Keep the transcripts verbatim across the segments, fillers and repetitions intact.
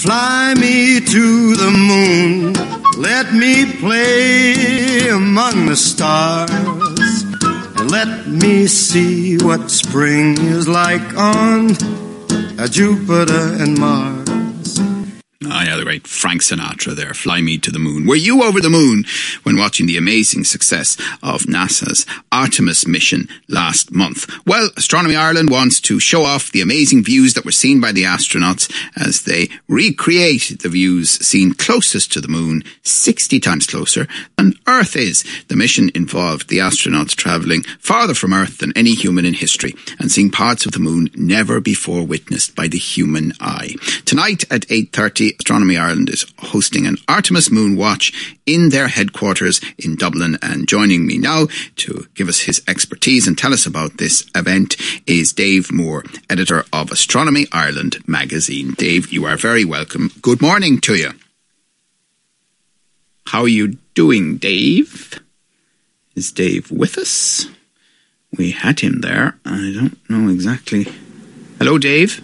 Fly me to the moon, let me play among the stars, and let me see what spring is like on Jupiter and Mars. Ah, yeah, the great Frank Sinatra there, Fly Me to the Moon. Were you over the moon when watching the amazing success of NASA's Artemis mission last month? Well, Astronomy Ireland wants to show off the amazing views that were seen by the astronauts as they recreate the views seen closest to the moon, sixty times closer than Earth is. The mission involved the astronauts travelling farther from Earth than any human in history and seeing parts of the moon never before witnessed by the human eye. Tonight at eight thirty, Astronomy Ireland is hosting an Artemis Moon Watch in their headquarters in Dublin, and joining me now to give us his expertise and tell us about this event is Dave Moore, editor of Astronomy Ireland magazine. Dave, you are very welcome. Good morning to you. How are you doing, Dave? Is Dave with us? We had him there. I don't know exactly. Hello, Dave.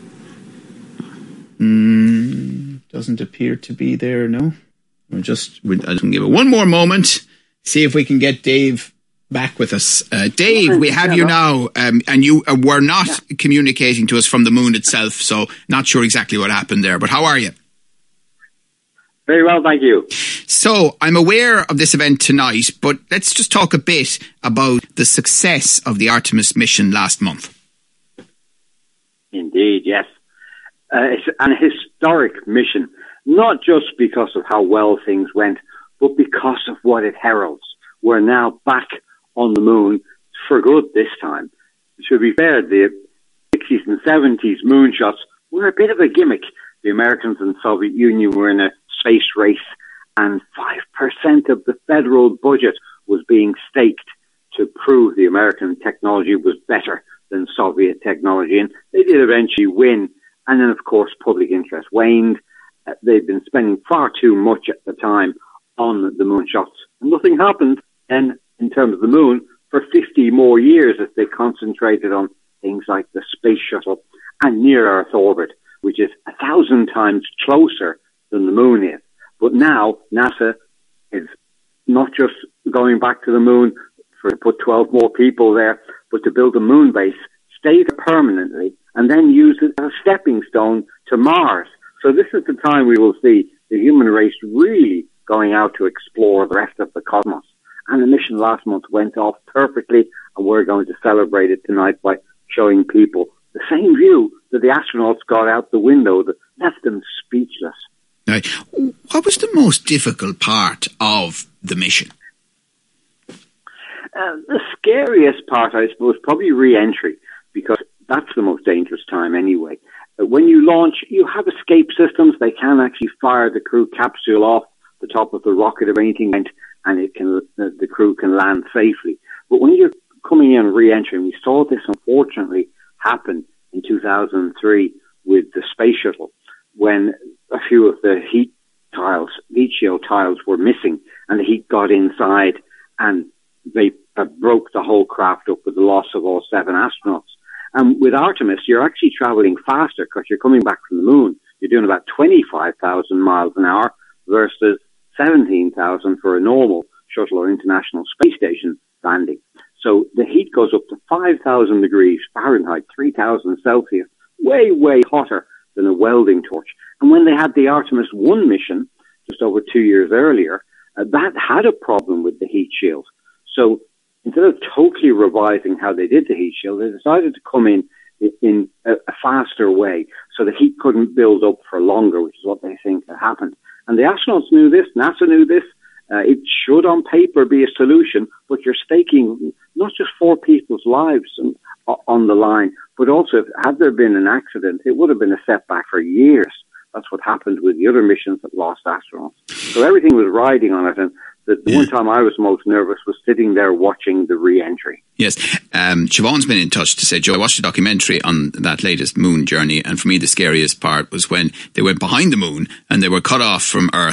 Hmm. Doesn't appear to be there, no. We'll just, we'll, I'll give it one more moment, see if we can get Dave back with us. Uh, Dave, we have you now, um, and you uh, were not yeah. communicating to us from the moon itself, so not sure exactly what happened there, but how are you? Very well, thank you. So, I'm aware of this event tonight, but let's just talk a bit about the success of the Artemis mission last month. Indeed, yes. Uh, it's an historic mission, not just because of how well things went, but because of what it heralds. We're now back on the moon for good this time. To be fair, the sixties and seventies moonshots were a bit of a gimmick. The Americans and Soviet Union were in a space race, and five percent of the federal budget was being staked to prove the American technology was better than Soviet technology, and they did eventually win. And then, of course, public interest waned. Uh, they'd been spending far too much at the time on the moonshots. And nothing happened then in terms of the moon for fifty more years as they concentrated on things like the space shuttle and near-Earth orbit, which is a thousand times closer than the moon is. But now NASA is not just going back to the moon for to put twelve more people there, but to build a moon base, stay there permanently, and then use it as a stepping stone to Mars. So this is the time we will see the human race really going out to explore the rest of the cosmos. And the mission last month went off perfectly, and we're going to celebrate it tonight by showing people the same view that the astronauts got out the window that left them speechless. Now, what was the most difficult part of the mission? Uh, the scariest part, I suppose, probably re-entry, because that's the most dangerous time anyway. When you launch, you have escape systems. They can actually fire the crew capsule off the top of the rocket if anything went, and it can, the, the crew can land safely. But when you're coming in re-entering, we saw this unfortunately happen in two thousand three with the space shuttle, when a few of the heat tiles, heat shield tiles were missing, and the heat got inside, and they uh, broke the whole craft up with the loss of all seven astronauts. And with Artemis, you're actually traveling faster because you're coming back from the moon. You're doing about twenty-five thousand miles an hour versus seventeen thousand for a normal shuttle or International Space Station landing. So the heat goes up to five thousand degrees Fahrenheit, three thousand Celsius, way, way hotter than a welding torch. And when they had the Artemis one mission, just over two years earlier, uh, that had a problem with the heat shield. So instead of totally revising how they did the heat shield, they decided to come in in a, a faster way so the heat couldn't build up for longer, which is what they think had happened. And the astronauts knew this, NASA knew this. Uh, it should on paper be a solution, but you're staking not just four people's lives on, on the line, but also if, had there been an accident, it would have been a setback for years. That's what happened with the other missions that lost astronauts. So everything was riding on it, and the, the yeah. one time I was most nervous was sitting there watching the re-entry. Yes. Um, Siobhan's been in touch to say, Joe, I watched a documentary on that latest moon journey, and for me the scariest part was when they went behind the moon and they were cut off from Earth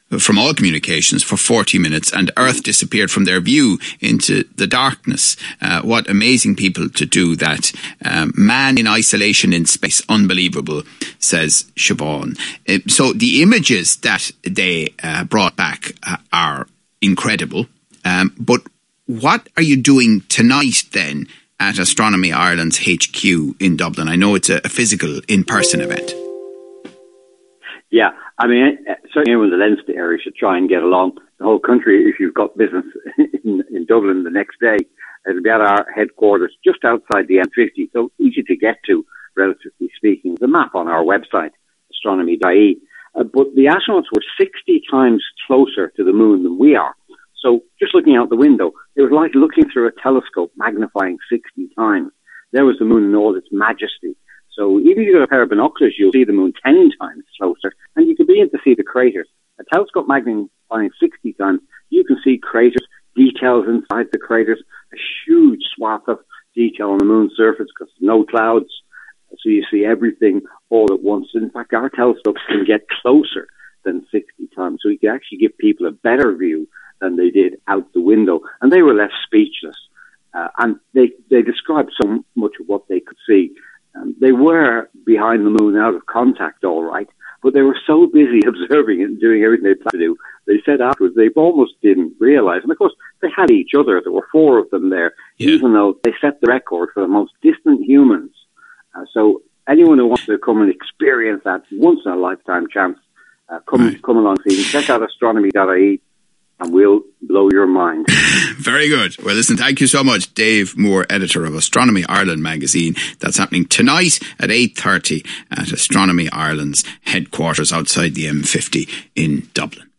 from all communications for forty minutes, and Earth disappeared from their view into the darkness. Uh, what amazing people to do that. Um, man in isolation in space, unbelievable, says Siobhan. Uh, so the images that they uh, brought back uh, are incredible. Um, but what are you doing tonight then at Astronomy Ireland's H Q in Dublin? I know it's a, a physical, in-person event. Yeah, I mean, certainly anyone in the Leinster area should try and get along. The whole country, if you've got business in, in Dublin the next day, it'll be at our headquarters just outside the M fifty, so easy to get to, relatively speaking. The map on our website, astronomy dot I E. Uh, but the astronauts were sixty times closer to the moon than we are. So just looking out the window, it was like looking through a telescope magnifying sixty times. There was the moon in all its majesty. So even if you've got a pair of binoculars, you'll see the moon ten times closer, and you can begin to see the craters. A telescope magnifying sixty times, you can see craters, details inside the craters, a huge swath of detail on the moon's surface because there's no clouds. So you see everything all at once. In fact, our telescopes can get closer than sixty times, so we can actually give people a better view than they did out the window. And they were left speechless. Uh, and they, they described so much of what they could see. Um, they were behind the moon out of contact, all right, but they were so busy observing it and doing everything they planned to do. They said afterwards they almost didn't realize. And of course, they had each other. There were four of them there, yeah. Even though they set the record for the most distant humans. Uh, so anyone who wants to come and experience that once in a lifetime chance, uh, come right. come along, see. Check out astronomy dot I E. And we'll blow your mind. Very good. Well, listen, thank you so much, Dave Moore, editor of Astronomy Ireland magazine. That's happening tonight at eight thirty at Astronomy Ireland's headquarters outside the M fifty in Dublin.